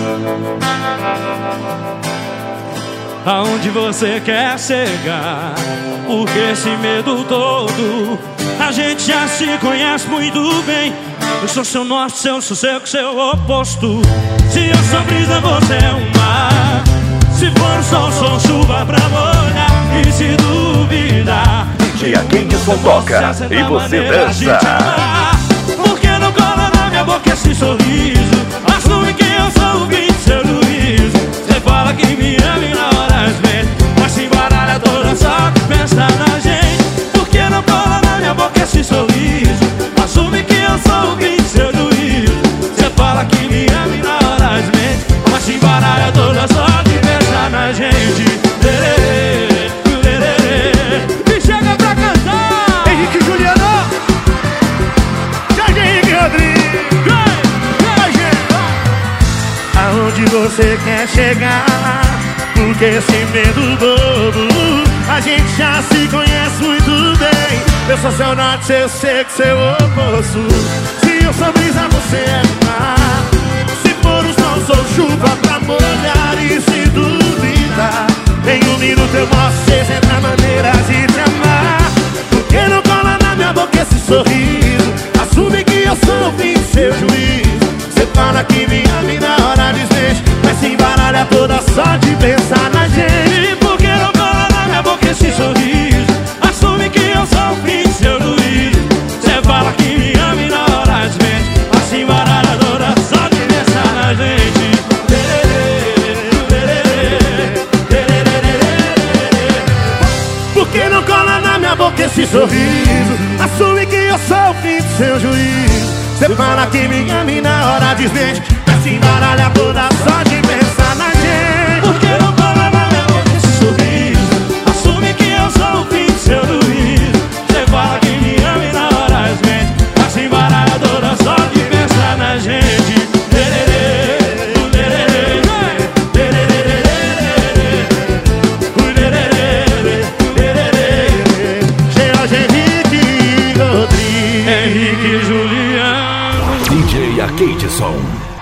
Aonde você quer chegar? Porque esse medo todo? A gente já se conhece muito bem. Eu sou seu norte, seu sossego, seu oposto. Se eu sou brisa, você é o mar. Se for sol, sou chuva pra molhar. E se duvidar, Dia Keidson toca e você dança. Por que não cola na minha boca esse sorriso? Assume que eu sou o fim do seu juízo. Você fala que me ama e na hora vezes, mas se embaralha toda só que pensa na gente. Por que não cola na minha boca esse sorriso? Assume que eu sou o fim do seu juízo. Você fala que me ama e na hora vezes, mas se embaralha toda só que pensa na gente. Me chega pra cantar Henrique Juliano, Jorge Henrique Rodrigues. Aonde você quer chegar? Porque esse medo bobo, a gente já se conhece muito bem. Eu sou seu norte, eu sei que seu oposto. Se eu sou brisa, você é mar. Se for o sol, sou chuva pra molhar. E se duvidar, em um minuto eu mostro 60 maneiras de te amar. Por que não cola na minha boca esse sorriso? Assume que eu sou o fim do seu juízo. Você fala que me ama e na hora desmente, mas se embaralha toda só de pensar na gente. E por que não cola na minha boca esse sorriso? Assume que eu sou o fim do seu juízo. Você fala que me ama e na hora desmente, mas se embaralha toda só de pensar na gente. Por que não cola na minha boca esse sorriso? Assume que eu sou o fim do seu juízo. Você fala que me ama e na hora desmente, mas se embaralha toda só de pensar na gente. Por que não cola na minha boca esse sorriso? Assume que eu sou o fim do seu juízo. Você fala que me ama e na hora desmente, mas se embaralha toda só de pensar na gente. Jorge Henrique Rodrigues, Henrique Juliano, DJ Keidson.